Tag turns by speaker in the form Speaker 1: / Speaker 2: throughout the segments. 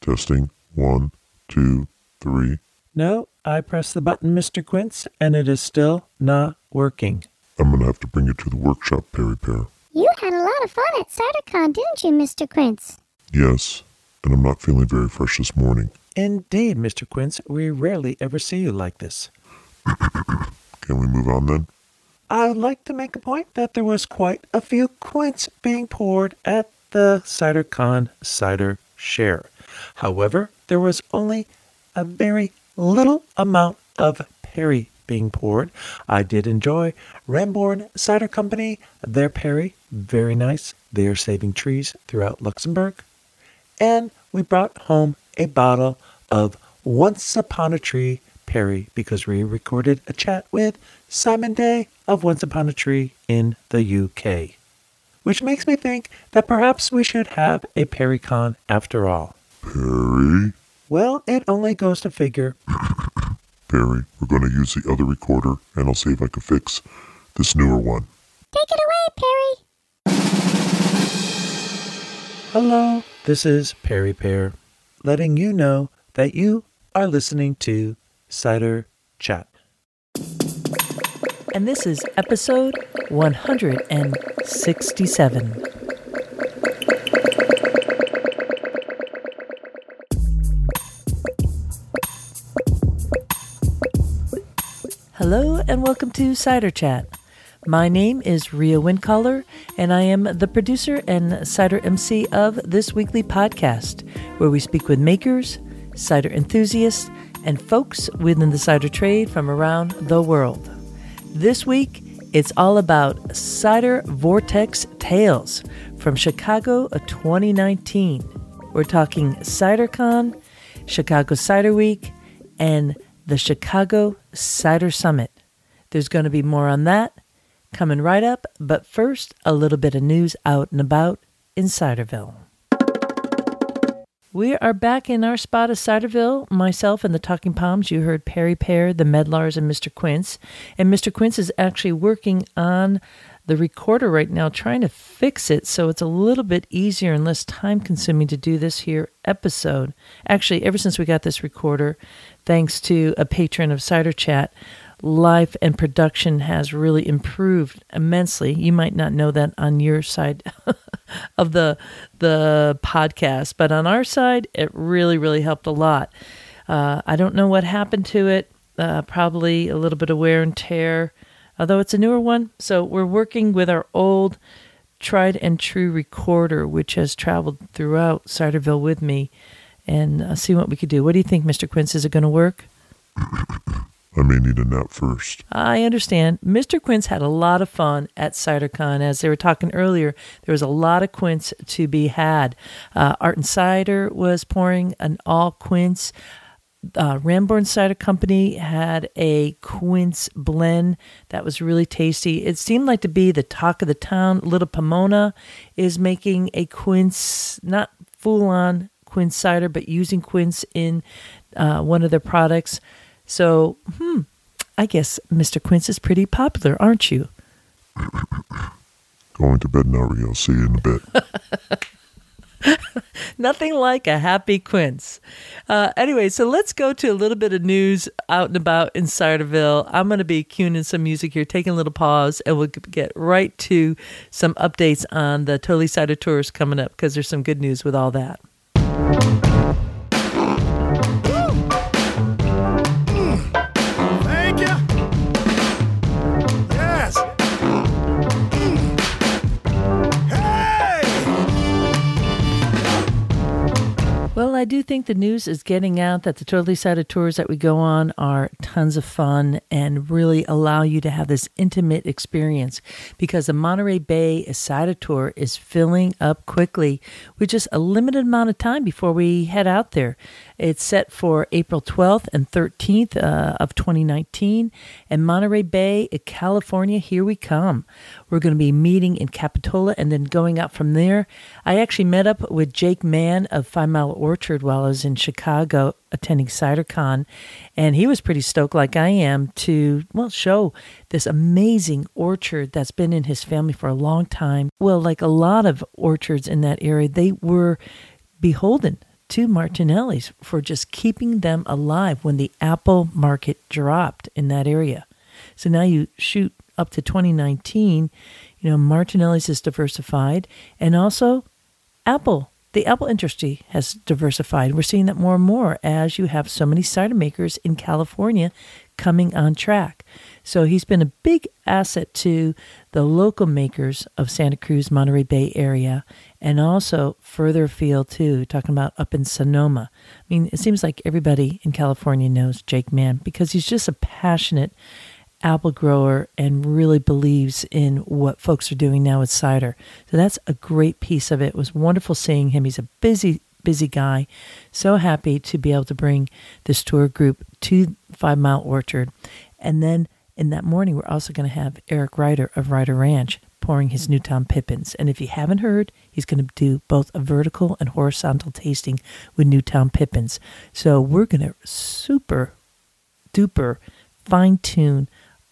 Speaker 1: Testing. 1, 2, 3.
Speaker 2: No, I pressed the button, Mr. Quince, and it is still not working.
Speaker 1: I'm going to have to bring it to the workshop, Perry Pear.
Speaker 3: You had a lot of fun at CytoCon, didn't you, Mr. Quince?
Speaker 1: Yes, and I'm not feeling very fresh this morning.
Speaker 2: Indeed, Mr. Quince. We rarely ever see you like this.
Speaker 1: Can we move on then?
Speaker 2: I would like to make a point that there was quite a few quints being poured at the CytoCon cider share. However, there was only a very little amount of Perry being poured. I did enjoy Ramborn Cider Company, their Perry, very nice. They are saving trees throughout Luxembourg. And we brought home a bottle of Once Upon a Tree Perry because we recorded a chat with Simon Day of Once Upon a Tree in the UK. Which makes me think that perhaps we should have a PerryCon after all.
Speaker 1: Perry?
Speaker 2: Well, it only goes to figure.
Speaker 1: Perry, we're going to use the other recorder, and I'll see if I can fix this newer one.
Speaker 3: Take it away, Perry.
Speaker 2: Hello, this is Perry Pear, letting you know that you are listening to Cider Chat.
Speaker 4: And this is episode 167. Hello and welcome to Cider Chat. My name is Rhea Windcaller, and I am the producer and cider MC of this weekly podcast, where we speak with makers, cider enthusiasts, and folks within the cider trade from around the world. This week, it's all about Cider Vortex Tales from Chicago 2019. We're talking CiderCon, Chicago Cider Week, and the Chicago Cider Summit. There's going to be more on that coming right up, but first, a little bit of news out and about in Ciderville. We are back in our spot of Ciderville. Myself and the Talking Palms. You heard Perry Pear, the Medlars, and Mr. Quince. And Mr. Quince is actually working on the recorder right now, trying to fix it so it's a little bit easier and less time-consuming to do this here episode. Actually, ever since we got this recorder, thanks to a patron of Cider Chat, life and production has really improved immensely. You might not know that on your side of the podcast, but on our side, it really, really helped a lot. I don't know what happened to it. Probably a little bit of wear and tear, although it's a newer one. So we're working with our old tried and true recorder, which has traveled throughout Ciderville with me, and see what we could do. What do you think, Mr. Quince? Is it going to work?
Speaker 1: I may need a nap first.
Speaker 4: I understand. Mr. Quince had a lot of fun at CiderCon. As they were talking earlier, there was a lot of quince to be had. Art and Cider was pouring an all quince. Ramborn Cider Company had a quince blend that was really tasty. It seemed like to be the talk of the town. Little Pomona is making a quince, not full-on quince cider, but using quince in one of their products. So, I guess Mr. Quince is pretty popular, aren't you?
Speaker 1: Going to bed now, Rio. See you in a bit.
Speaker 4: Nothing like a happy Quince. Anyway, so let's go to a little bit of news out and about in Ciderville. I'm going to be cueing in some music here, taking a little pause, and we'll get right to some updates on the Totally Cider Tours coming up, because there's some good news with all that.
Speaker 5: Thank you. Yes. Hey!
Speaker 4: Well, I do think the news is getting out that the Totally Cider Tours that we go on are tons of fun and really allow you to have this intimate experience, because the Monterey Bay Cider Tour is filling up quickly with just a limited amount of time before we head out there. It's set for April 12th and 13th of 2019. And Monterey Bay, California, here we come. We're going to be meeting in Capitola and then going out from there. I actually met up with Jake Mann of 5 Mile Orchard while I was in Chicago attending CiderCon. And he was pretty stoked, like I am, to, show this amazing orchard that's been in his family for a long time. Well, like a lot of orchards in that area, they were beholden to Martinelli's for just keeping them alive when the apple market dropped in that area. So now you shoot up to 2019, Martinelli's is diversified, and also the apple industry has diversified. We're seeing that more and more as you have so many cider makers in California coming on track. So he's been a big asset to the local makers of Santa Cruz, Monterey Bay area, and also further afield too, talking about up in Sonoma. I mean, it seems like everybody in California knows Jake Mann because he's just a passionate apple grower and really believes in what folks are doing now with cider. So that's a great piece of it. It was wonderful seeing him. He's a busy guy. So happy to be able to bring this tour group to 5 Mile Orchard. And then in that morning, we're also going to have Eric Ryder of Ryder Ranch pouring his Newtown Pippins. And if you haven't heard, he's going to do both a vertical and horizontal tasting with Newtown Pippins. So we're going to super duper fine tune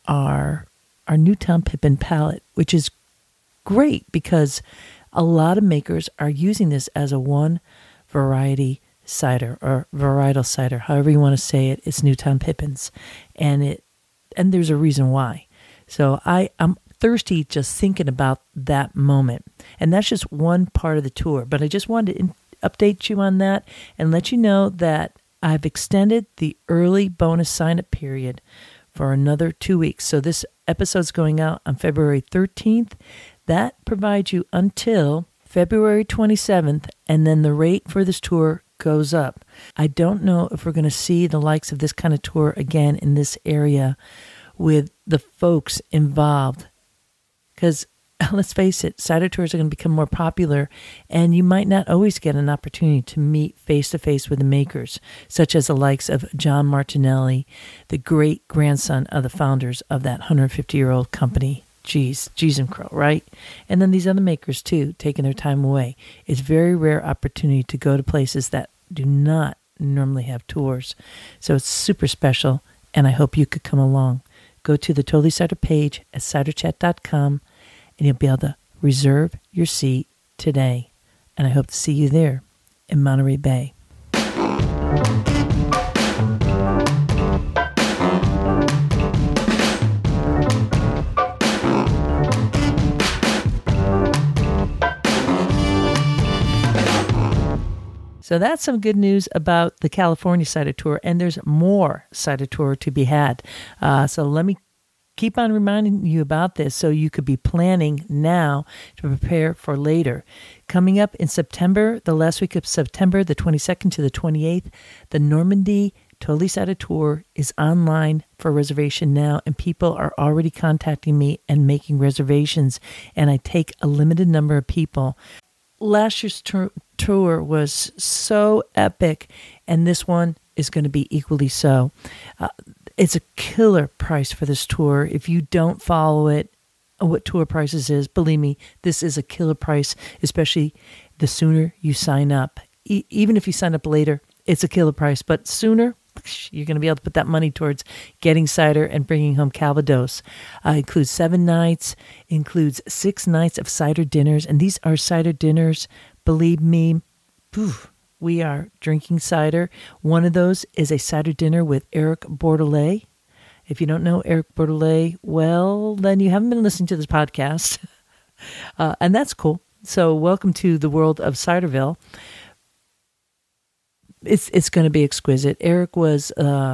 Speaker 4: our Newtown Pippin palette, which is great because a lot of makers are using this as a one variety cider or varietal cider, however you want to say it. It's Newtown Pippins, and there's a reason why. So I'm thirsty just thinking about that moment, and that's just one part of the tour. But I just wanted to update you on that and let you know that I've extended the early bonus sign-up period for another 2 weeks. So this episode's going out on February 13th. That provides you until February 27th, and then the rate for this tour goes up. I don't know if we're going to see the likes of this kind of tour again in this area with the folks involved. Because let's face it, cider tours are going to become more popular, and you might not always get an opportunity to meet face-to-face with the makers, such as the likes of John Martinelli, the great-grandson of the founders of that 150-year-old company. Geez and crow, right? And then these other makers, too, taking their time away. It's a very rare opportunity to go to places that do not normally have tours. So it's super special, and I hope you could come along. Go to the Totally Cider page at ciderchat.com, and you'll be able to reserve your seat today. And I hope to see you there in Monterey Bay. So that's some good news about the California Cider Tour, and there's more Cider Tour to be had. So let me keep on reminding you about this so you could be planning now to prepare for later. Coming up in September, the last week of September, the 22nd to the 28th, the Normandy Totally Cider Tour is online for reservation now, and people are already contacting me and making reservations, and I take a limited number of people. Last year's tour was so epic, and this one is going to be equally so. It's a killer price for this tour. If you don't follow it, what tour prices is, believe me, this is a killer price, especially the sooner you sign up. Even if you sign up later, it's a killer price, but sooner, you're going to be able to put that money towards getting cider and bringing home Calvados. Includes 7 nights, includes 6 nights of cider dinners, and these are cider dinners, believe me, we are drinking cider. One of those is a cider dinner with Eric Bordelais. If you don't know Eric Bordelais, well, then you haven't been listening to this podcast. And that's cool. So welcome to the world of Ciderville. It's going to be exquisite. Eric was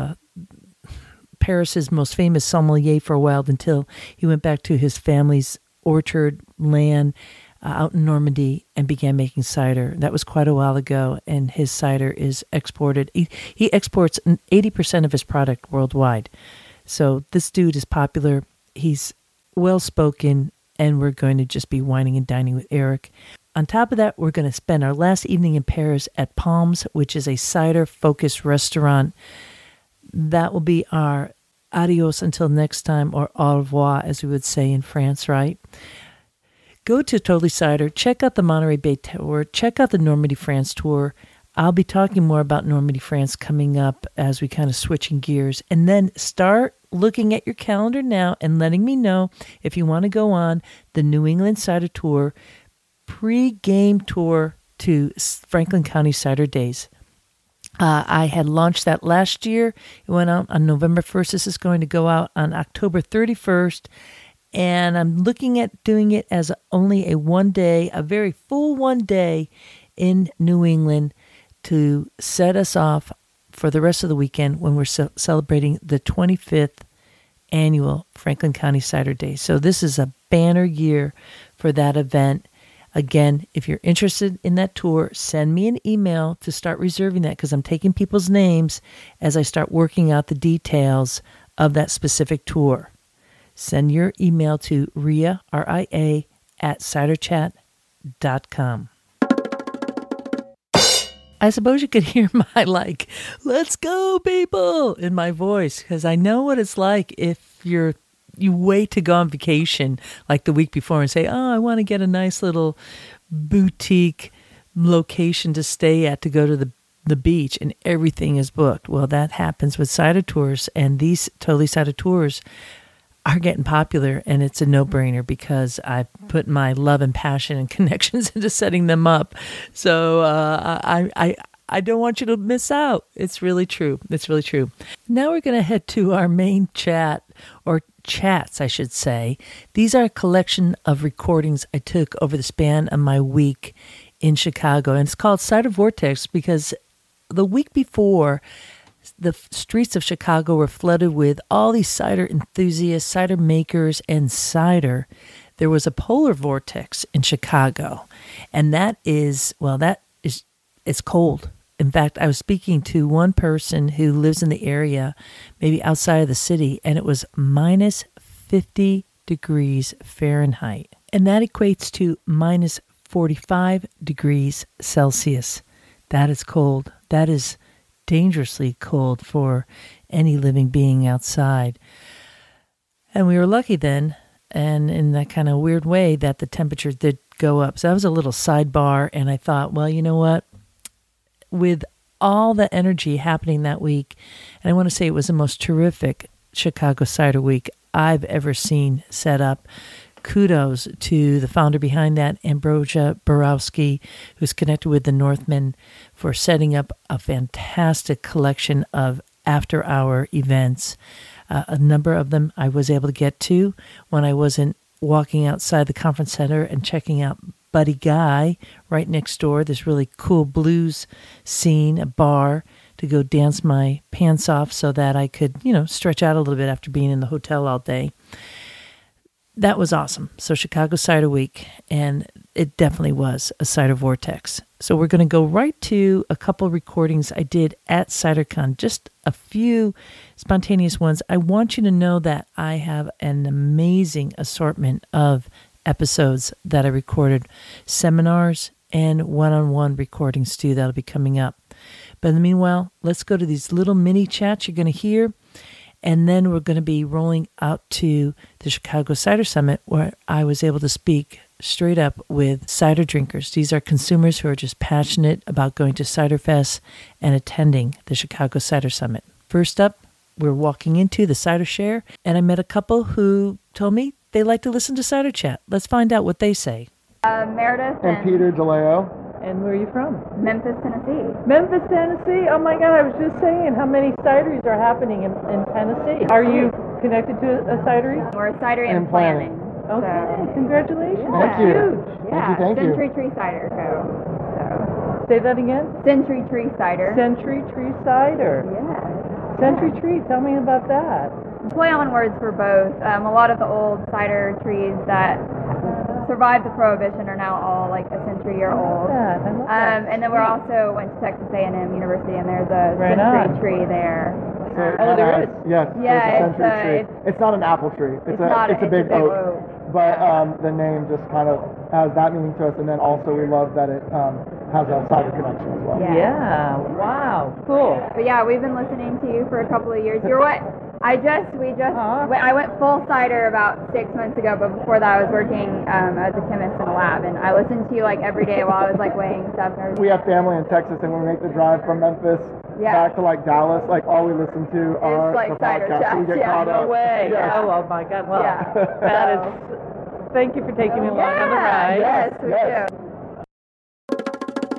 Speaker 4: Paris's most famous sommelier for a while until he went back to his family's orchard land out in Normandy and began making cider. That was quite a while ago, and his cider is exported. He exports 80% of his product worldwide. So this dude is popular. He's well-spoken, and we're going to just be whining and dining with Eric. On top of that, we're going to spend our last evening in Paris at Palms, which is a cider-focused restaurant. That will be our adios until next time, or au revoir, as we would say in France, right? Go to Totally Cider, check out the Monterey Bay Tour, check out the Normandy, France Tour. I'll be talking more about Normandy, France coming up as we kind of switching gears. And then start looking at your calendar now and letting me know if you want to go on the New England Cider Tour pre-game tour to Franklin County Cider Days. I had launched that last year. It went out on November 1st. This is going to go out on October 31st. And I'm looking at doing it as only a one day, a very full one day in New England to set us off for the rest of the weekend when we're celebrating the 25th annual Franklin County Cider Day. So this is a banner year for that event. Again, if you're interested in that tour, send me an email to start reserving that, because I'm taking people's names as I start working out the details of that specific tour. Send your email to Ria, R-I-A, at ciderchat.com. I suppose you could hear my, let's go, people, in my voice, because I know what it's like if you wait to go on vacation like the week before and say, oh, I want to get a nice little boutique location to stay at to go to the beach, and everything is booked. Well, that happens with cider tours, and these Totally Cider tours are getting popular, and it's a no-brainer because I put my love and passion and connections into setting them up. So I don't want you to miss out. It's really true. It's really true. Now we're going to head to our main chat, or chats, I should say. These are a collection of recordings I took over the span of my week in Chicago, and it's called Cider Vortex because the week before, the streets of Chicago were flooded with all these cider enthusiasts, cider makers, and cider. There was a polar vortex in Chicago, and it's cold. In fact, I was speaking to one person who lives in the area, maybe outside of the city, and it was minus 50 degrees Fahrenheit. And that equates to minus 45 degrees Celsius. That is cold. That is dangerously cold for any living being outside. And we were lucky then, and in that kind of weird way, that the temperature did go up. So that was a little sidebar, and I thought, well, you know what? With all the energy happening that week, and I want to say it was the most terrific Chicago Cider Week I've ever seen set up. Kudos to the founder behind that, Ambrosia Borowski, who's connected with the Northmen, for setting up a fantastic collection of after-hour events. A number of them I was able to get to when I wasn't walking outside the conference center and checking out Buddy Guy right next door, this really cool blues scene, a bar to go dance my pants off so that I could, stretch out a little bit after being in the hotel all day. That was awesome. So Chicago Cider Week, and it definitely was a cider vortex. So we're going to go right to a couple recordings I did at CiderCon, just a few spontaneous ones. I want you to know that I have an amazing assortment of episodes that I recorded, seminars and one-on-one recordings too that'll be coming up. But in the meanwhile, let's go to these little mini chats you're going to hear, and then we're going to be rolling out to the Chicago Cider Summit, where I was able to speak straight up with cider drinkers. These are consumers who are just passionate about going to Cider Fest and attending the Chicago Cider Summit. First up, we're walking into the Cider Share, and I met a couple who told me they like to listen to Cider Chat. Let's find out what they say.
Speaker 6: Meredith
Speaker 7: and Peter DeLeo.
Speaker 4: And where are you from?
Speaker 6: Memphis, Tennessee.
Speaker 4: Memphis, Tennessee? Oh my God, I was just saying how many cideries are happening in Tennessee. Are you connected to a cidery?
Speaker 6: We're a cidery in planning.
Speaker 4: Okay, so, congratulations.
Speaker 7: Thank you.
Speaker 6: Huge. Yeah,
Speaker 7: thank you.
Speaker 6: Century Tree Cider Co. So.
Speaker 4: Say that again?
Speaker 6: Century Tree Cider.
Speaker 4: Century Tree Cider.
Speaker 6: Yes.
Speaker 4: Century Tree, tell me about that.
Speaker 6: Play on words for both. A lot of the old cider trees that survived the Prohibition are now all like a century-year-old.
Speaker 4: I love that.
Speaker 6: And then we're also went to Texas A&M University, and there's a century tree there.
Speaker 7: So
Speaker 4: there is?
Speaker 7: Yes,
Speaker 6: yeah,
Speaker 7: there's a century tree. It's not an apple tree. It's a big oak. But the name just kind of has that meaning to us, and then also we love that it has a cider connection as well.
Speaker 4: Yeah, wow, cool.
Speaker 6: But yeah, we've been listening to you for a couple of years. You're what? I went full cider about 6 months ago, but before that I was working as a chemist in a lab, and I listened to you like every day while I was like weighing stuff.
Speaker 7: We have family in Texas, and when we make the drive from Memphis back to like Dallas, like all we listen to are
Speaker 6: like
Speaker 7: the
Speaker 6: cider
Speaker 7: podcasts.
Speaker 6: chats,
Speaker 7: We get caught up.
Speaker 4: No way.
Speaker 7: Yes.
Speaker 4: Oh my God. Well, that is. Thank you for taking me along on the ride.
Speaker 6: Yes, we do.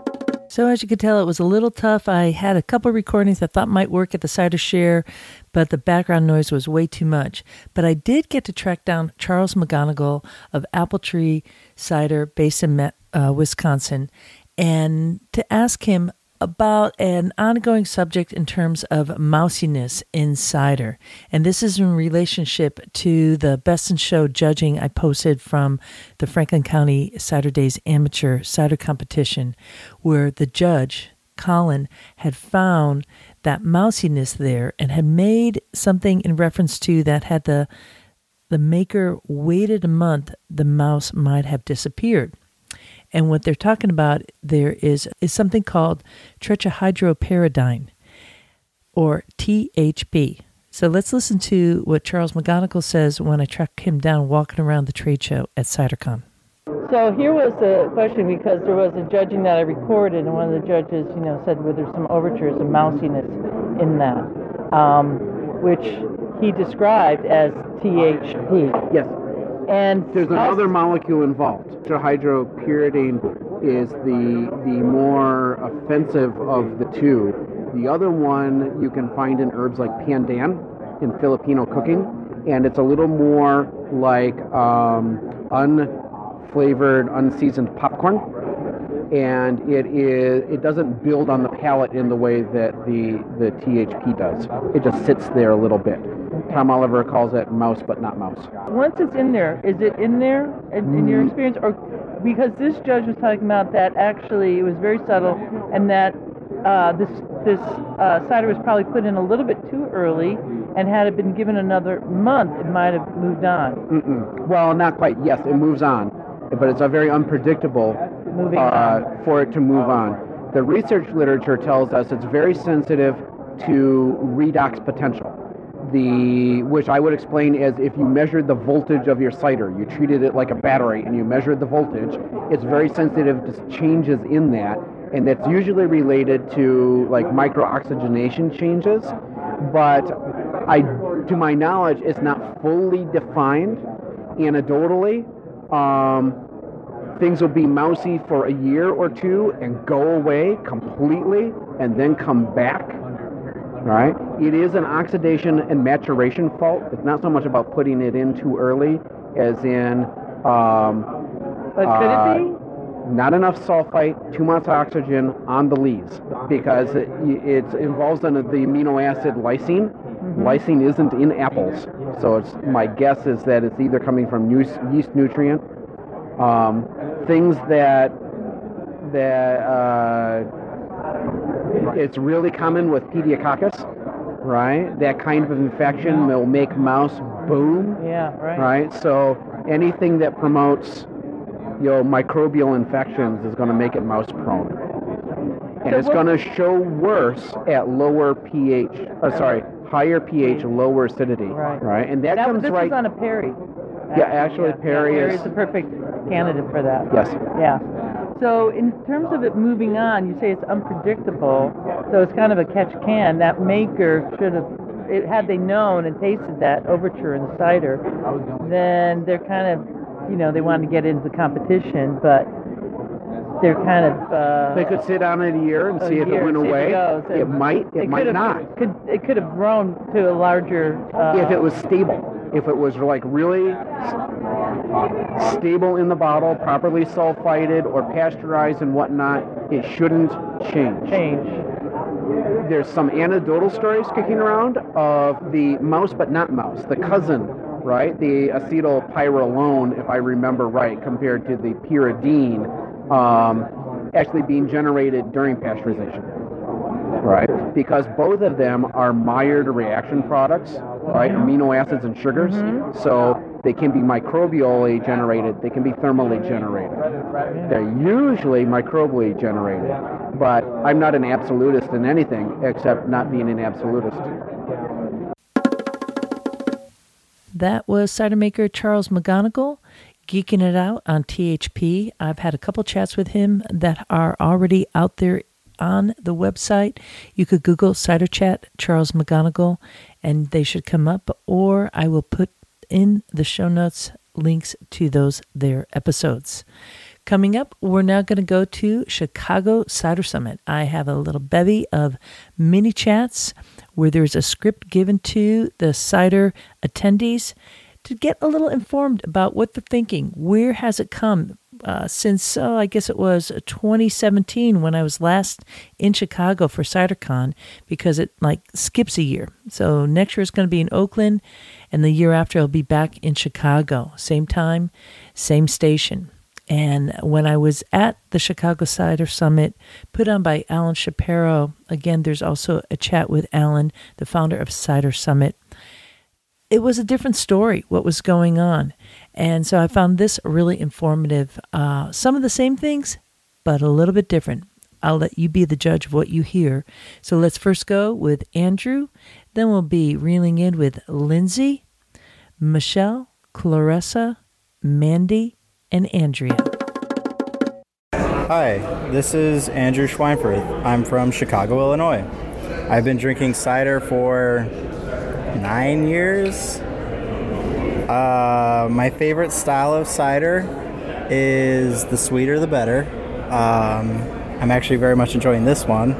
Speaker 4: So as you could tell, it was a little tough. I had a couple recordings I thought might work at the Cider Share, but the background noise was way too much. But I did get to track down Charles McGonigal of Apple Tree Cider, based in Wisconsin, and to ask him about an ongoing subject in terms of mousiness in cider. And this is in relationship to the Best in Show judging I posted from the Franklin County Cider Days Amateur Cider Competition, where the judge, Colin, had found that mousiness there and had made something in reference to that had the maker waited a month, the mouse might have disappeared. And what they're talking about there is something called tetrahydropyridine, or THP. So let's listen to what Charles McGonigal says when I track him down walking around the trade show at CiderCon. So here was a question, because there was a judging that I recorded, and one of the judges, said whether there's some overtures of mousiness in that, which he described as THP.
Speaker 8: Yes.
Speaker 4: And
Speaker 8: there's another molecule involved. Tetrahydropyridine is the more offensive of the two. The other one you can find in herbs like pandan in Filipino cooking, and it's a little more like unflavored, unseasoned popcorn, and it doesn't build on the palate in the way that the THP does. It just sits there a little bit. Tom Oliver calls it mouse, but not mouse.
Speaker 4: Once it's in there, is it in there in your experience? Or because this judge was talking about that actually it was very subtle, and that this cider was probably put in a little bit too early, and had it been given another month, it might have moved on.
Speaker 8: Well, not quite. Yes, it moves on, but it's a very unpredictable for it to move on. The research literature tells us it's very sensitive to redox potential. Which I would explain as if you measured the voltage of your cider, you treated it like a battery and you measured the voltage, it's very sensitive to changes in that, and that's usually related to like microoxygenation changes, but to my knowledge, it's not fully defined. Anecdotally, things will be mousy for a year or two and go away completely and then come back. Right? It is an oxidation and maturation fault. It's not so much about putting it in too early as in
Speaker 4: but could it be?
Speaker 8: Not enough sulfite, too much oxygen on the leaves, because it involves in the amino acid lysine. Lysine isn't in apples, so my guess is that it's either coming from yeast nutrient, things that it's really common with Pediococcus, right? That kind of infection will make mouse boom.
Speaker 4: Yeah, right.
Speaker 8: Right? So anything that promotes, microbial infections is going to make it mouse prone. And it's going to show worse at higher pH, lower acidity. Right? And that comes
Speaker 4: this
Speaker 8: right...
Speaker 4: This is on a Perry.
Speaker 8: Yeah, actually Perry is
Speaker 4: the perfect candidate for that.
Speaker 8: Yes.
Speaker 4: Yeah. So in terms of it moving on, you say it's unpredictable, so it's kind of a catch-can. That maker should have, had they known and tasted that overture in the cider, then they're kind of, they wanted to get into the competition, but they're kind of...
Speaker 8: they could sit on it a year and see if it went away. It might not.
Speaker 4: It could have grown to a larger...
Speaker 8: if it was stable. If it was like really stable in the bottle, properly sulfited or pasteurized and whatnot, it shouldn't change. There's some anecdotal stories kicking around of the mouse, but not mouse, the cousin, right? The acetylpyrrolone, if I remember right, compared to the pyridine, actually being generated during pasteurization. Right, because both of them are Maillard reaction products, right? Amino acids and sugars. So they can be microbially generated. They can be thermally generated. They're usually microbially generated. But I'm not an absolutist in anything except not being an absolutist.
Speaker 4: That was cider maker Charles McGonigal geeking it out on THP. I've had a couple chats with him that are already out there on the website. You could Google Cider Chat Charles McGonigal and they should come up, or I will put in the show notes links to those their episodes. Coming up, we're now going to go to Chicago Cider Summit. I have a little bevy of mini chats where there's a script given to the cider attendees to get a little informed about what they're thinking. Where has it come since, I guess it was 2017 when I was last in Chicago for CiderCon, because it skips a year. So next year it's going to be in Oakland, and the year after I'll be back in Chicago. Same time, same station. And when I was at the Chicago Cider Summit put on by Alan Shapiro, again, there's also a chat with Alan, the founder of Cider Summit. It was a different story, what was going on. And so I found this really informative. Some of the same things, but a little bit different. I'll let you be the judge of what you hear. So let's first go with Andrew. Then we'll be reeling in with Lindsay, Michelle, Clarissa, Mandy, and Andrea.
Speaker 9: Hi, this is Andrew Schweinfurth. I'm from Chicago, Illinois. I've been drinking cider for 9 years. My favorite style of cider is the sweeter the better. I'm actually very much enjoying this one.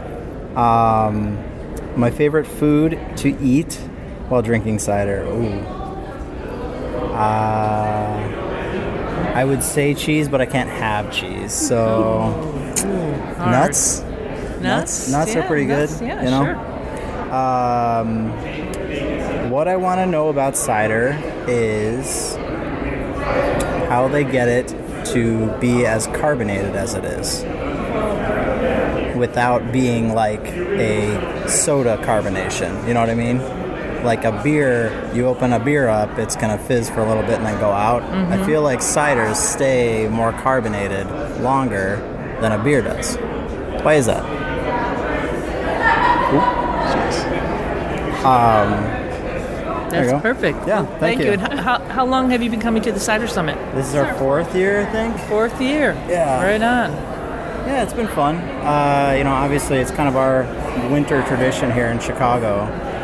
Speaker 9: My favorite food to eat while drinking cider. I would say cheese, but I can't have cheese. So nuts are pretty good.
Speaker 4: Yeah,
Speaker 9: you know.
Speaker 4: Sure.
Speaker 9: What I want to know about cider is how they get it to be as carbonated as it is without being like a soda carbonation. You know what I mean? Like a beer, you open a beer up, it's going to fizz for a little bit and then go out. Mm-hmm. I feel like ciders stay more carbonated longer than a beer does. Why is that?
Speaker 4: That's perfect.
Speaker 9: Yeah, thank you.
Speaker 4: And how long have you been coming to the Cider Summit?
Speaker 9: This is our 4th year, I think.
Speaker 4: 4th year.
Speaker 9: Yeah.
Speaker 4: Right on.
Speaker 9: Yeah, it's been fun. Obviously it's kind of our winter tradition here in Chicago.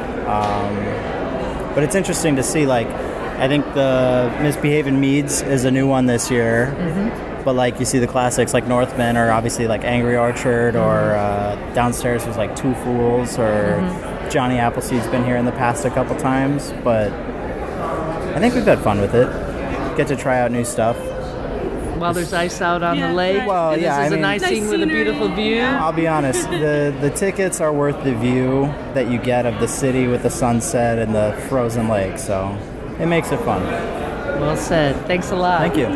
Speaker 9: But it's interesting to see, I think the Misbehaving Meads is a new one this year. Mm-hmm. But, you see the classics like Northman, or obviously, Angry Orchard, or downstairs was, Two Fools, or Johnny Appleseed's been here in the past a couple times. But I think we've had fun with it. Get to try out new stuff.
Speaker 4: While there's ice out on the lake.
Speaker 9: Well,
Speaker 4: and
Speaker 9: yeah,
Speaker 4: this is a nice scene with a beautiful view.
Speaker 9: I'll be honest, the tickets are worth the view that you get of the city with the sunset and the frozen lake, so it makes it fun.
Speaker 4: Well said. Thanks a lot.
Speaker 9: Thank you.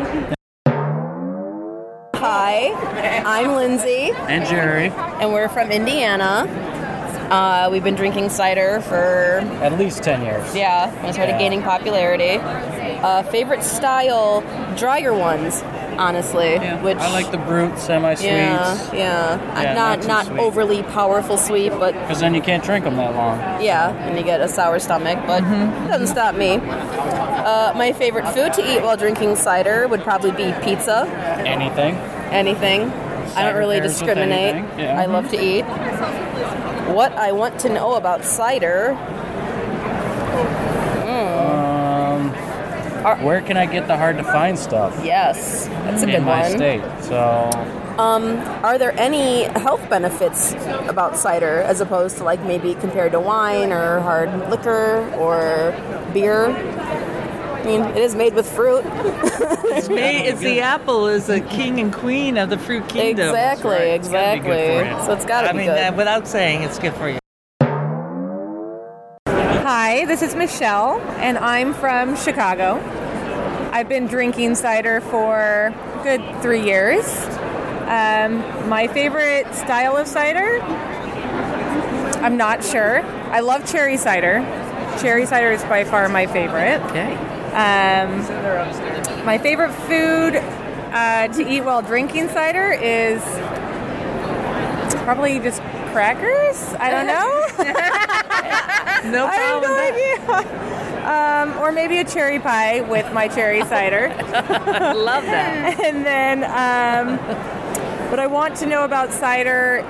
Speaker 10: Hi, I'm Lindsay.
Speaker 11: And Jerry.
Speaker 10: And we're from Indiana. We've been drinking cider for
Speaker 11: at least 10 years.
Speaker 10: Yeah, when it started gaining popularity. Favorite style, drier ones, honestly.
Speaker 11: Yeah.
Speaker 10: Which
Speaker 11: I like the brute, semi-sweets.
Speaker 10: Yeah. Not overly powerful sweet, but
Speaker 11: because then you can't drink them that long.
Speaker 10: Yeah, and you get a sour stomach, but it doesn't stop me. My favorite food to eat while drinking cider would probably be pizza.
Speaker 11: Anything.
Speaker 10: I don't really discriminate.
Speaker 11: Yeah.
Speaker 10: I love to eat. What I want to know about cider.
Speaker 11: Where can I get the hard to find stuff?
Speaker 10: Yes, that's a good one.
Speaker 11: In my state, so.
Speaker 10: Are there any health benefits about cider as opposed to maybe compared to wine or hard liquor or beer? I mean, it is made with fruit.
Speaker 4: It's the apple is the king and queen of the fruit kingdom.
Speaker 10: Exactly. So it's got to be good.
Speaker 4: Without saying, it's good for you.
Speaker 12: Hi, this is Michelle, and I'm from Chicago. I've been drinking cider for a good 3 years. My favorite style of cider? I'm not sure. I love cherry cider. Cherry cider is by far my favorite.
Speaker 4: Okay.
Speaker 12: My favorite food to eat while drinking cider is probably just crackers. I don't know.
Speaker 4: No problem.
Speaker 12: I have no idea. Or maybe a cherry pie with my cherry cider.
Speaker 4: Love that.
Speaker 12: And then what I want to know about cider,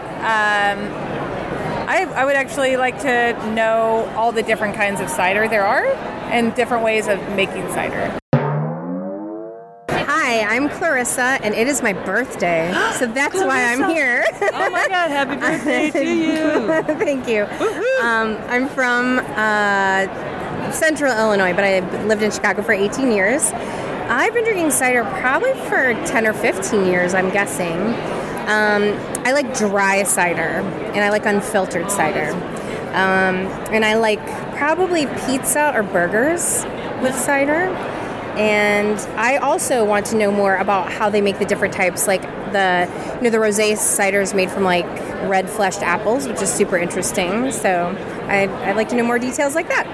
Speaker 12: I would actually like to know all the different kinds of cider there are and different ways of making cider.
Speaker 13: Hi, Hi, I'm Clarissa, and it is my birthday, so that's why I'm here.
Speaker 4: Oh my God, happy birthday to you.
Speaker 13: Thank you. I'm from central Illinois, but I lived in Chicago for 18 years. I've been drinking cider probably for 10 or 15 years, I'm guessing. I like dry cider, and I like unfiltered cider. And I like probably pizza or burgers with cider. And I also want to know more about how they make the different types, like the rosé cider is made from like red fleshed apples, which is super interesting. So I'd like to know more details like that.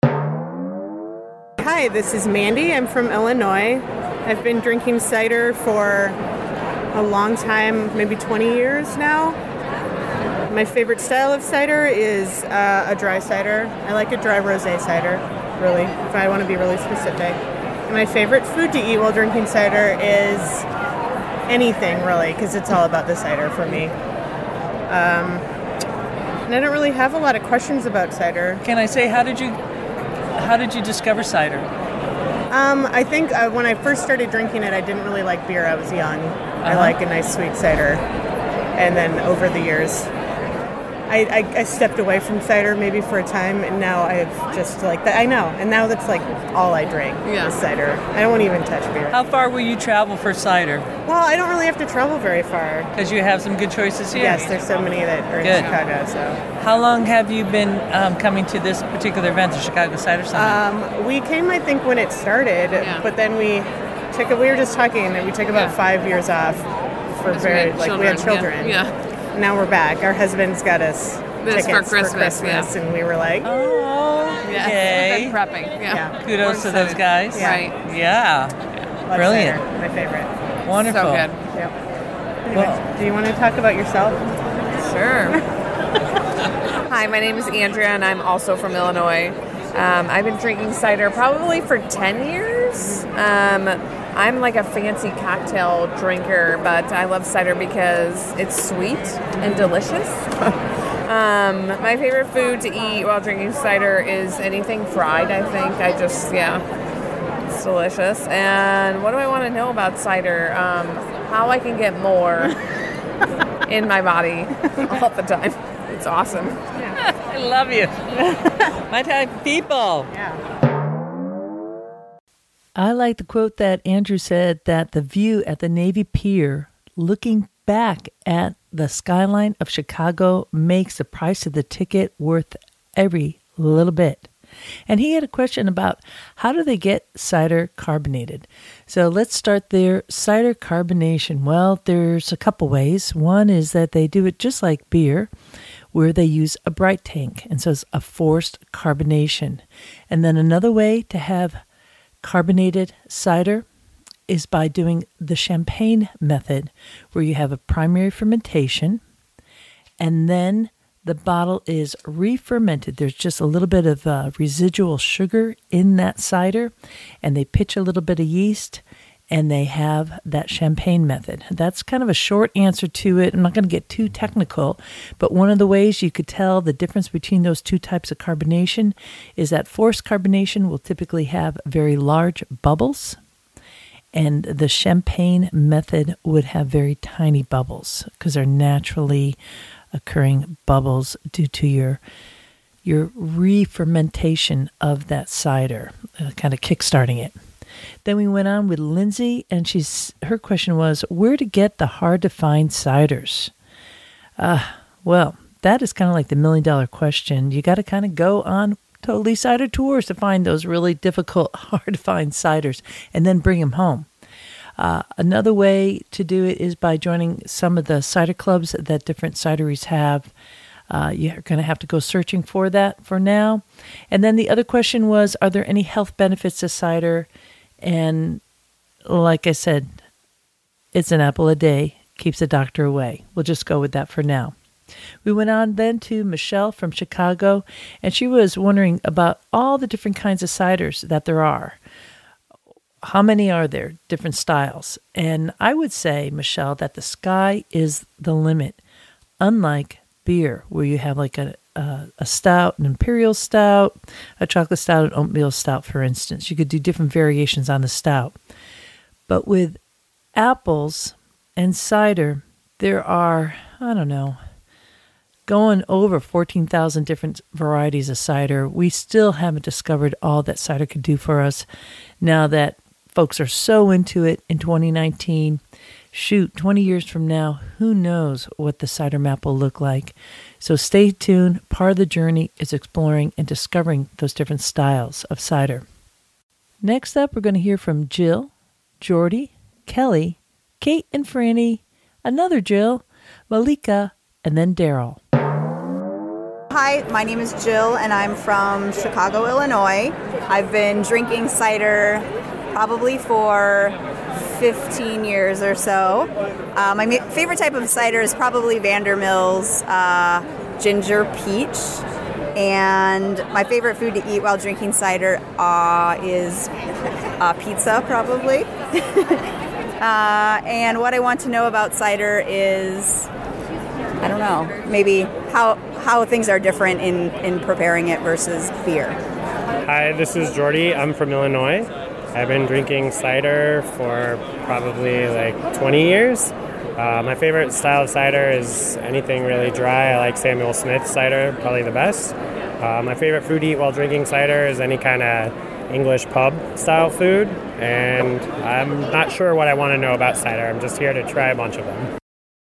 Speaker 14: Hi, this is Mandy. I'm from Illinois. I've been drinking cider for a long time, maybe 20 years now. My favorite style of cider is a dry cider. I like a dry rosé cider, really, if I want to be really specific. And my favorite food to eat while drinking cider is anything, really, because it's all about the cider for me. And I don't really have a lot of questions about cider.
Speaker 4: Can I say, how did you discover cider?
Speaker 14: I think when I first started drinking it, I didn't really like beer. I was young. I like a nice sweet cider. And then over the years, I stepped away from cider maybe for a time, and now I've just like that. I know, and now that's like all I drink is cider. I don't even touch beer.
Speaker 4: How far will you travel for cider?
Speaker 14: Well, I don't really have to travel very far.
Speaker 4: Because you have some good choices here?
Speaker 14: Yes, there's so many that are in Chicago. So,
Speaker 4: how long have you been coming to this particular event, the Chicago Cider Summit?
Speaker 14: We came, I think, when it started, but then we were just talking, and we took about 5 years off for we had children. Yeah. Now we're back. Our husband's got us tickets for Christmas, and we were like,
Speaker 15: oh, yeah.
Speaker 4: Yay.
Speaker 15: Been prepping. Yeah.
Speaker 4: Kudos to those guys.
Speaker 14: Yeah.
Speaker 15: Right.
Speaker 4: Yeah. Brilliant.
Speaker 14: Cider, my favorite.
Speaker 4: Wonderful.
Speaker 15: So good.
Speaker 14: Yep. Anyway, do you want to talk about yourself?
Speaker 15: Sure. Hi, my name is Andrea, and I'm also from Illinois. I've been drinking cider probably for 10 years. I'm like a fancy cocktail drinker, but I love cider because it's sweet and delicious. My favorite food to eat while drinking cider is anything fried, I think. It's delicious. And what do I want to know about cider? How I can get more in my body all the time. It's awesome.
Speaker 4: Yeah. I love you. My type of people.
Speaker 14: Yeah.
Speaker 4: I like the quote that Andrew said, that the view at the Navy Pier looking back at the skyline of Chicago makes the price of the ticket worth every little bit. And he had a question about how do they get cider carbonated? So let's start there. Cider carbonation. Well, there's a couple ways. One is that they do it just like beer, where they use a bright tank. And so it's a forced carbonation. And then another way to have carbonated cider is by doing the champagne method, where you have a primary fermentation and then the bottle is re-fermented. There's just a little bit of residual sugar in that cider, and they pitch a little bit of yeast, and they have that champagne method. That's kind of a short answer to it. I'm not going to get too technical, but one of the ways you could tell the difference between those two types of carbonation is that forced carbonation will typically have very large bubbles, and the champagne method would have very tiny bubbles because they're naturally occurring bubbles due to your re-fermentation of that cider, kind of kickstarting it. Then we went on with Lindsay, and her question was, where to get the hard-to-find ciders? Well, that is kind of like the million-dollar question. You got to kind of go on Totally Cider tours to find those really difficult, hard-to-find ciders, and then bring them home. Another way to do it is by joining some of the cider clubs that different cideries have. You're going to have to go searching for that for now. And then the other question was, are there any health benefits to cider? And like I said, it's an apple a day, keeps the doctor away. We'll just go with that for now. We went on then to Michelle from Chicago, and she was wondering about all the different kinds of ciders that there are. How many are there? Different styles. And I would say, Michelle, that the sky is the limit. Unlike beer, where you have like a stout, an imperial stout, a chocolate stout, an oatmeal stout, for instance. You could do different variations on the stout. But with apples and cider, there are, going over 14,000 different varieties of cider. We still haven't discovered all that cider could do for us now that folks are so into it in 2019. Shoot, 20 years from now, who knows what the cider map will look like. So stay tuned. Part of the journey is exploring and discovering those different styles of cider. Next up, we're going to hear from Jill, Jordy, Kelly, Kate and Franny, another Jill, Malika, and then Daryl.
Speaker 16: Hi, my name is Jill, and I'm from Chicago, Illinois. I've been drinking cider probably for 15 years or so. My favorite type of cider is probably Vandermill's ginger peach. And my favorite food to eat while drinking cider is pizza, probably. And what I want to know about cider is, I don't know, maybe how things are different in preparing it versus beer.
Speaker 17: Hi, this is Jordy. I'm from Illinois. I've been drinking cider for probably like 20 years. My favorite style of cider is anything really dry. I like Samuel Smith cider, probably the best. My favorite food to eat while drinking cider is any kind of English pub style food. And I'm not sure what I want to know about cider. I'm just here to try a bunch of them.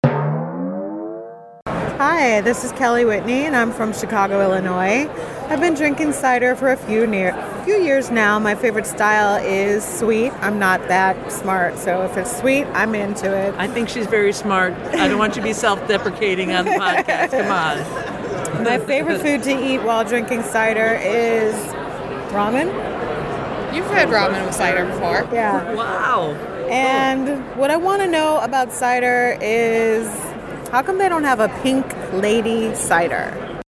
Speaker 14: Hi, this is Kelly Whitney, and I'm from Chicago, Illinois. I've been drinking cider for a few years now. My favorite style is sweet. I'm not that smart, so if it's sweet, I'm into it.
Speaker 4: I think she's very smart. I don't want you to be self-deprecating on the podcast. Come on.
Speaker 14: My favorite food to eat while drinking cider is ramen.
Speaker 18: You've had ramen with cider before.
Speaker 14: Yeah.
Speaker 4: Wow.
Speaker 14: And what I want to know about cider is, how come they don't have a pink lady cider?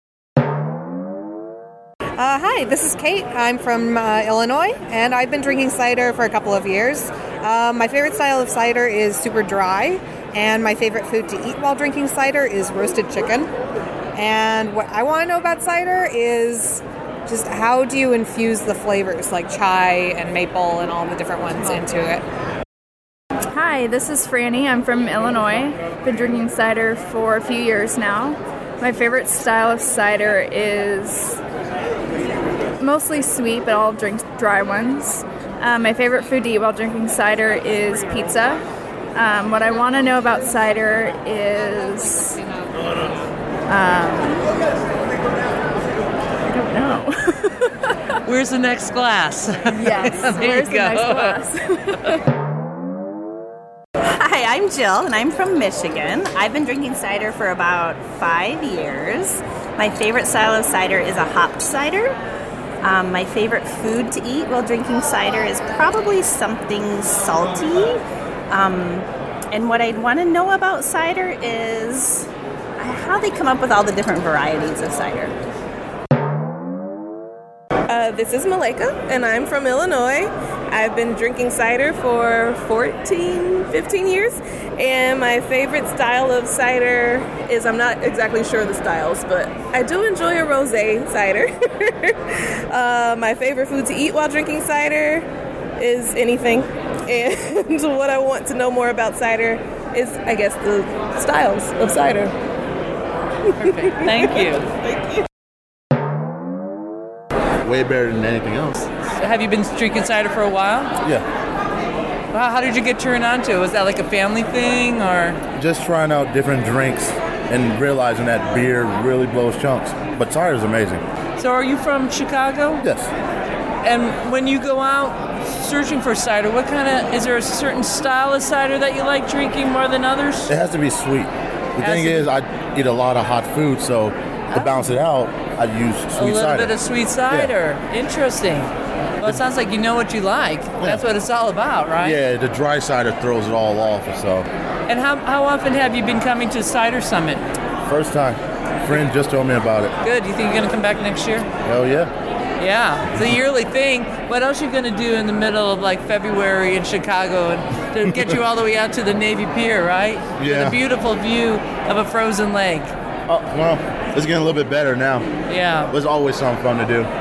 Speaker 18: Hi, this is Kate. I'm from Illinois, and I've been drinking cider for a couple of years. My favorite style of cider is super dry, and my favorite food to eat while drinking cider is roasted chicken. And what I want to know about cider is just how do you infuse the flavors, like chai and maple and all the different ones into it?
Speaker 6: Hi, this is Franny. I'm from Illinois. Been drinking cider for a few years now. My favorite style of cider is mostly sweet, but I'll drink dry ones. My favorite food to eat while drinking cider is pizza. What I want to know about cider is... I don't know.
Speaker 4: Where's the next glass?
Speaker 6: Yes, where's the next glass?
Speaker 19: Hi, I'm Jill, and I'm from Michigan. I've been drinking cider for about 5 years. My favorite style of cider is a hopped cider. My favorite food to eat while drinking cider is probably something salty. And what I'd want to know about cider is how they come up with all the different varieties of cider.
Speaker 20: This is Malika, and I'm from Illinois. I've been drinking cider for 15 years, and my favorite style of cider is, I'm not exactly sure of the styles, but I do enjoy a rosé cider. My favorite food to eat while drinking cider is anything, and what I want to know more about cider is, I guess, the styles of cider.
Speaker 4: Perfect. Thank you.
Speaker 20: Thank you.
Speaker 21: Way better than anything else.
Speaker 4: So have you been drinking cider for a while?
Speaker 21: Yeah.
Speaker 4: Wow, how did you get turned on to it? Was that like a family thing, or?
Speaker 21: Just trying out different drinks and realizing that beer really blows chunks. But cider is amazing.
Speaker 4: So are you from Chicago?
Speaker 21: Yes.
Speaker 4: And when you go out searching for cider, is there a certain style of cider that you like drinking more than others?
Speaker 21: It has to be sweet. The thing is, I eat a lot of hot food, so to balance it out, I use sweet cider.
Speaker 4: A little bit of sweet cider. Yeah. Interesting. Well, it sounds like you know what you like. Yeah. That's what it's all about, right?
Speaker 21: Yeah, the dry cider throws it all off. So.
Speaker 4: And how often have you been coming to Cider Summit?
Speaker 21: First time. A friend just told me about it.
Speaker 4: Good. You think you're going to come back next year?
Speaker 21: Hell yeah.
Speaker 4: Yeah, it's a yearly thing. What else are you going to do in the middle of like February in Chicago and to get you all the way out to the Navy Pier, right?
Speaker 21: Yeah.
Speaker 4: With a beautiful view of a frozen lake.
Speaker 21: Oh, well, it's getting a little bit better now.
Speaker 4: Yeah.
Speaker 21: There's always something fun to do.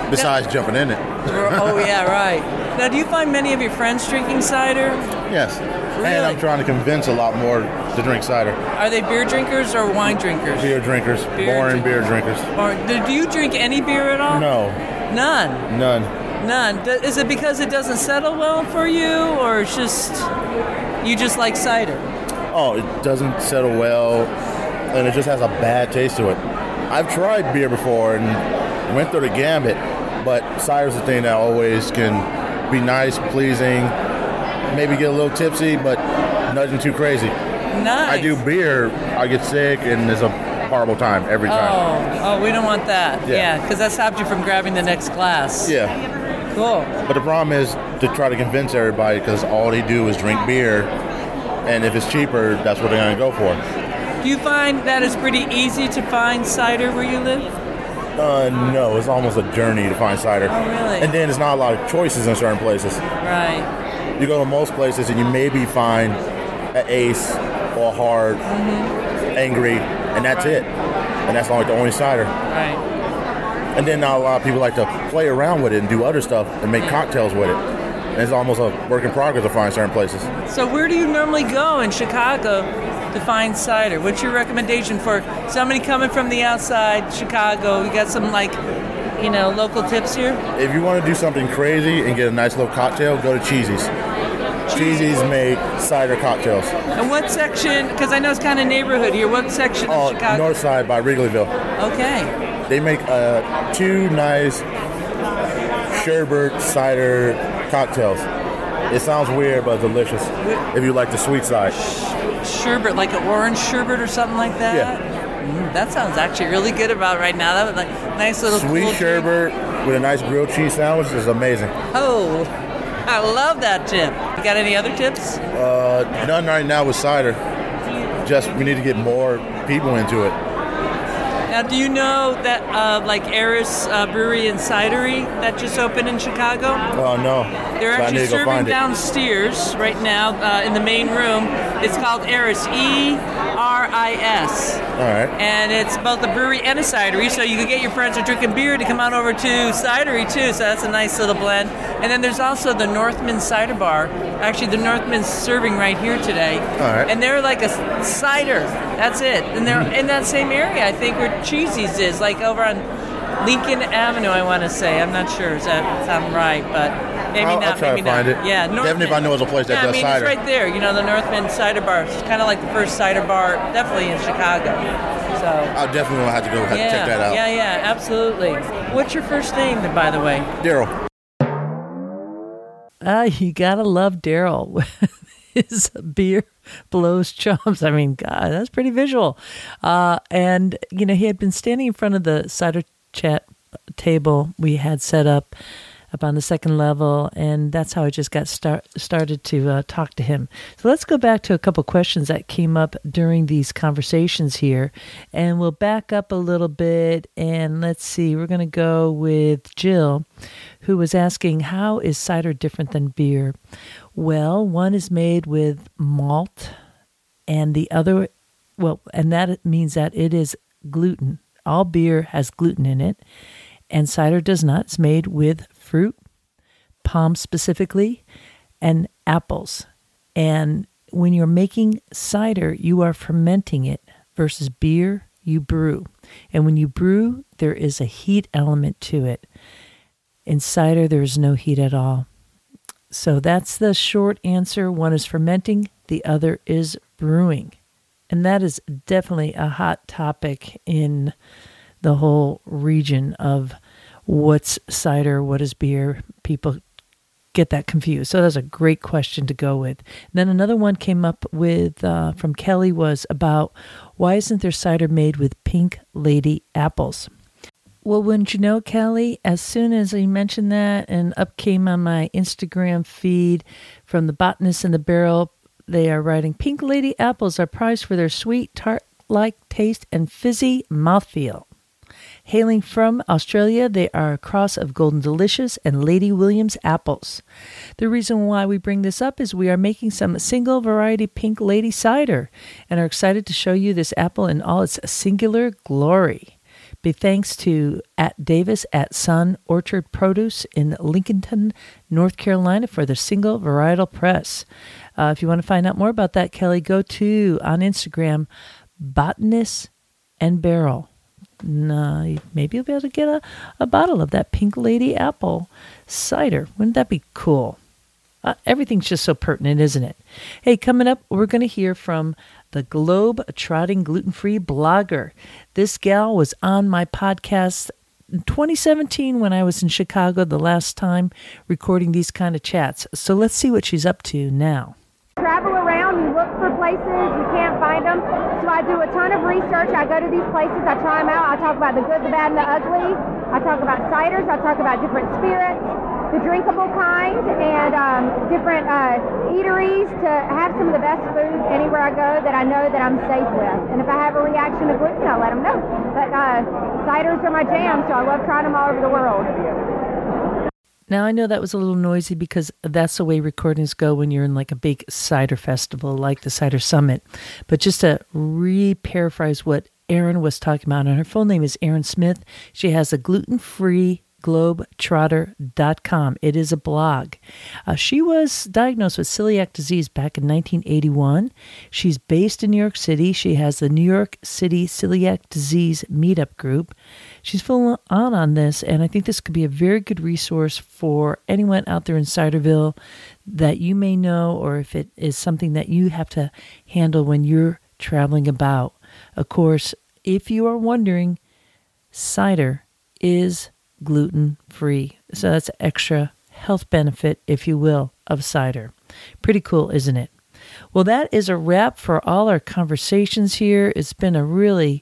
Speaker 21: besides jumping in it.
Speaker 4: Oh, yeah, right. Now, do you find many of your friends drinking cider?
Speaker 21: Yes.
Speaker 4: Really?
Speaker 21: And I'm trying to convince a lot more to drink cider.
Speaker 4: Are they beer drinkers or wine drinkers?
Speaker 21: Beer drinkers. Boring beer drinkers.
Speaker 4: Do you drink any beer at all?
Speaker 21: No.
Speaker 4: None? None. Is it because it doesn't settle well for you, or it's just you just like cider?
Speaker 21: Oh, it doesn't settle well, and it just has a bad taste to it. I've tried beer before and went through the gambit, but cider's the thing that always can be nice, pleasing, maybe get a little tipsy, but nothing too crazy.
Speaker 4: Nice.
Speaker 21: I do beer, I get sick, and it's a horrible time every time.
Speaker 4: Oh, we don't want that.
Speaker 21: Yeah.
Speaker 4: Because that stopped you from grabbing the next glass.
Speaker 21: Yeah.
Speaker 4: Cool.
Speaker 21: But the problem is to try to convince everybody, because all they do is drink beer, and if it's cheaper, that's what they're going to go for.
Speaker 4: Do you find that it's pretty easy to find cider where you live?
Speaker 21: No, it's almost a journey to find cider.
Speaker 4: Oh, really?
Speaker 21: And then there's not a lot of choices in certain places.
Speaker 4: Right.
Speaker 21: You go to most places and you maybe find an Ace or a Hard, Angry, and that's it. And that's like the only cider.
Speaker 4: Right.
Speaker 21: And then not a lot of people like to play around with it and do other stuff and make cocktails with it. And it's almost a work in progress to find certain places.
Speaker 4: So where do you normally go in Chicago to find cider? What's your recommendation for somebody coming from the outside Chicago? You got some local tips here?
Speaker 21: If you want to do something crazy and get a nice little cocktail, go to Cheesy's. Cheesy's make cider cocktails.
Speaker 4: And what section, because I know it's kind of neighborhood here, what section of Chicago?
Speaker 21: North side by Wrigleyville.
Speaker 4: Okay.
Speaker 21: They make two nice sherbet cider cocktails. It sounds weird, but delicious if you like the sweet side.
Speaker 4: Sherbet, like an orange sherbet or something like that?
Speaker 21: Yeah.
Speaker 4: That sounds actually really good about right now. That was like nice little
Speaker 21: sweet
Speaker 4: cool
Speaker 21: sherbet with a nice grilled cheese sandwich is amazing.
Speaker 4: Oh, I love that tip. You got any other tips?
Speaker 21: None right now with cider. Just we need to get more people into it.
Speaker 4: Now, do you know that like Eris Brewery and Cidery that just opened in Chicago?
Speaker 21: Oh, no.
Speaker 4: They're actually serving downstairs right now in the main room. It's called Eris, E-R-I-S.
Speaker 21: All right.
Speaker 4: And it's both a brewery and a cidery, so you can get your friends who are drinking beer to come on over to Cidery, too, so that's a nice little blend. And then there's also the Northman Cider Bar. Actually, the Northman's serving right here today.
Speaker 21: All right.
Speaker 4: And they're like a cider. That's it. And they're in that same area, I think, where Cheesy's is, like over on Lincoln Avenue, I want to say. I'm not sure. Does that sound right? But maybe
Speaker 21: I'll try
Speaker 4: maybe
Speaker 21: to find
Speaker 4: not.
Speaker 21: it.
Speaker 4: Yeah, Northman.
Speaker 21: Definitely if I know it's a place that does cider.
Speaker 4: It's right there. You know, the Northman Cider Bar. It's kind of like the first cider bar, definitely in Chicago. So
Speaker 21: I definitely will have to go check that out.
Speaker 4: Yeah, absolutely. What's your first name, by the way?
Speaker 21: Daryl.
Speaker 4: You gotta love Daryl. His beer blows chums. I mean, God, that's pretty visual. And, he had been standing in front of the cider chat table we had set up on the second level, and that's how I just got started to talk to him. So let's go back to a couple questions that came up during these conversations here, and we'll back up a little bit, and let's see, we're going to go with Jill, who was asking, how is cider different than beer? Well, one is made with malt, and the other, and that means that it is gluten. All beer has gluten in it, and cider does not. It's made with fruit, palms specifically, and apples. And when you're making cider, you are fermenting it, versus beer, you brew. And when you brew, there is a heat element to it. In cider, there is no heat at all. So that's the short answer. One is fermenting, the other is brewing. And that is definitely a hot topic in the whole region of what's cider, what is beer. People get that confused. So that's a great question to go with. And then another one came up with from Kelly was about, why isn't there cider made with pink lady apples? Well, wouldn't you know, Kelly, as soon as I mentioned that, and up came on my Instagram feed from the Botanist in the Barrel, they are writing, pink lady apples are prized for their sweet, tart-like taste and fizzy mouthfeel. Hailing from Australia, they are a cross of Golden Delicious and Lady Williams apples. The reason why we bring this up is we are making some single variety pink lady cider and are excited to show you this apple in all its singular glory. Big thanks to Davis at Sun Orchard Produce in Lincolnton, North Carolina for the single varietal press. If you want to find out more about that, Kelly, go to, on Instagram, Botanist and Barrel. Maybe you'll be able to get a bottle of that Pink Lady apple cider. Wouldn't that be cool? Everything's just so pertinent, isn't it? Hey, coming up, we're going to hear from the globe-trotting gluten-free blogger. This gal was on my podcast in 2017 when I was in Chicago the last time recording these kind of chats. So let's see what she's up to now.
Speaker 3: Travel around, you look for places, you can't find them. So I do a ton of research. I go to these places, I try them out. I talk about the good, the bad, and the ugly. I talk about ciders. I talk about different spirits, the drinkable kind, and different eateries to have some of the best food anywhere I go that I know that I'm safe with. And if I have a reaction to gluten, I'll let them know. But ciders are my jam, so I love trying them all over the world.
Speaker 4: Now, I know that was a little noisy because that's the way recordings go when you're in like a big cider festival like the Cider Summit. But just to re-paraphrase what Erin was talking about, and her full name is Erin Smith. She has a gluten-free globetrotter.com. It is a blog. She was diagnosed with celiac disease back in 1981. She's based in New York City. She has the New York City Celiac Disease Meetup Group. She's full on this, and I think this could be a very good resource for anyone out there in Ciderville that you may know, or if it is something that you have to handle when you're traveling about. Of course, if you are wondering, cider is gluten-free. So that's an extra health benefit, if you will, of cider. Pretty cool, isn't it? Well, that is a wrap for all our conversations here. It's been a really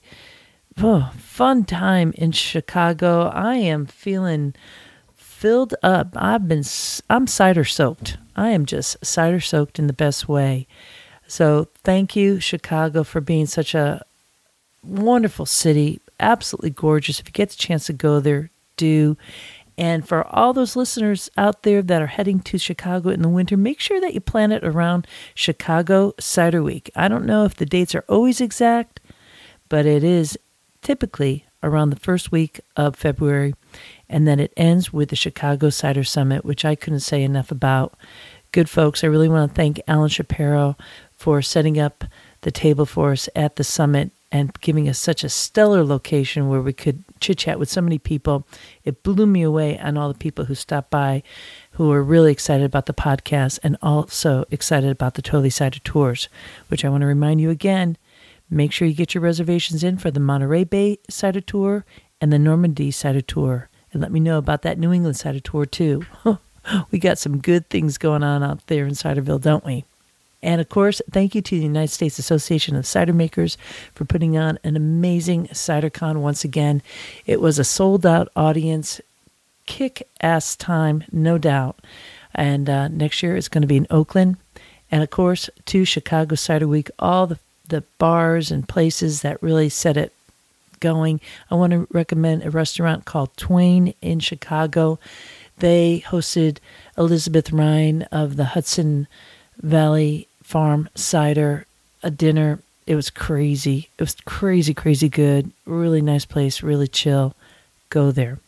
Speaker 4: fun time in Chicago. I am feeling filled up. I'm cider soaked. I am just cider soaked in the best way. So thank you, Chicago, for being such a wonderful city. Absolutely gorgeous. If you get the chance to go there, do. And for all those listeners out there that are heading to Chicago in the winter, make sure that you plan it around Chicago Cider Week. I don't know if the dates are always exact, but it is typically around the first week of February, and then it ends with the Chicago Cider Summit, which I couldn't say enough about. Good folks, I really want to thank Alan Shapiro for setting up the table for us at the summit and giving us such a stellar location where we could chit-chat with so many people. It blew me away on all the people who stopped by, who were really excited about the podcast and also excited about the Totally Cider Tours, which I want to remind you again, make sure you get your reservations in for the Monterey Bay Cider Tour and the Normandy Cider Tour. And let me know about that New England Cider Tour too. We got some good things going on out there in Ciderville, don't we? And of course, thank you to the United States Association of Cider Makers for putting on an amazing CiderCon once again. It was a sold-out audience, kick-ass time, no doubt. And next year it's going to be in Oakland. And of course, to Chicago Cider Week, all the bars and places that really set it going. I want to recommend a restaurant called Twain in Chicago. They hosted Elizabeth Rhine of the Hudson Valley Farm Cider, a dinner. It was crazy. It was crazy, crazy good. Really nice place, really chill. Go there.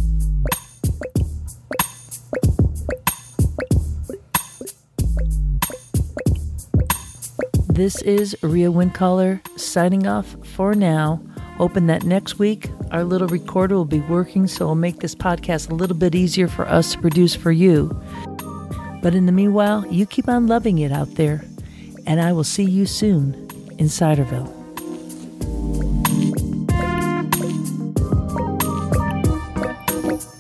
Speaker 4: This is Rhea Windcaller signing off for now. Hoping that next week our little recorder will be working, so it'll make this podcast a little bit easier for us to produce for you. But in the meanwhile, you keep on loving it out there, and I will see you soon in Ciderville.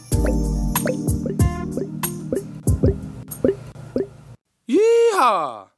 Speaker 5: Yeehaw!